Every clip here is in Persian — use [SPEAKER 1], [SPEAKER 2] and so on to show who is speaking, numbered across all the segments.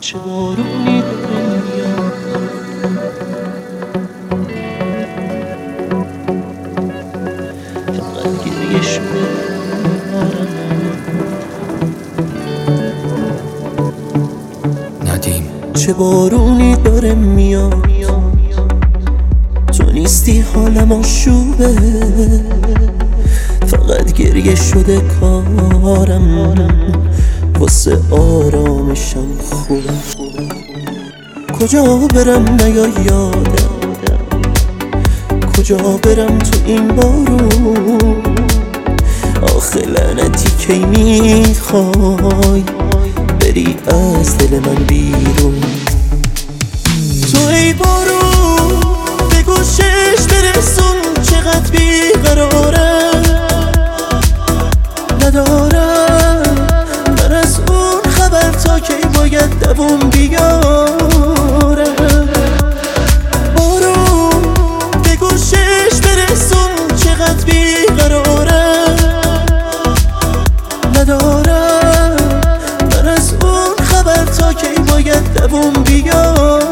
[SPEAKER 1] چه بارونی داره میاد، فقط گریه شده
[SPEAKER 2] ندیم.
[SPEAKER 1] چه بارونی داره میاد، تو نیستی حالم آشوبه، فقط گریه شده کارم، واسه آرامشم خوبه. کجا برم نیا یادم، کجا برم تو این بارون، آخه لعنتی کی میخوای بری از دل من بیرون. تو ای بارون به گوشش برسون، چقدر بیقرارم، ندارم من از اون خبر تا کی باید دووم بیارم. بارون به گوشش برسون، چقدر بیقرارم، ندارم من از اون خبر تا کی باید دووم بیارم.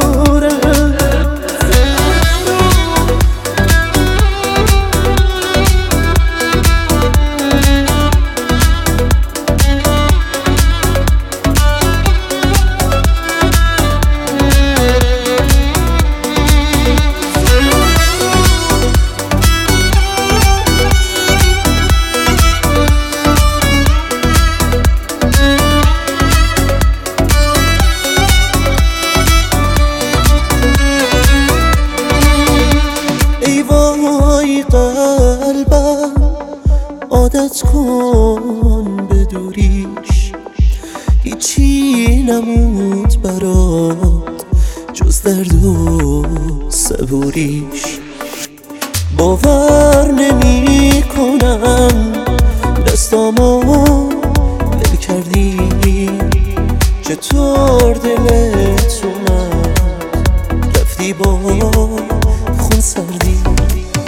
[SPEAKER 1] عادت کن به دوریش، هیچی نموند برات جز درد و صبوریش. باور نمی کنم دستامو ول کردی، چطور دلت اومد رفتی با خون سردی.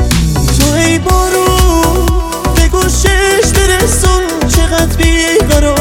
[SPEAKER 1] تو ای بارون به گوشش برسون، چقدر بیقرار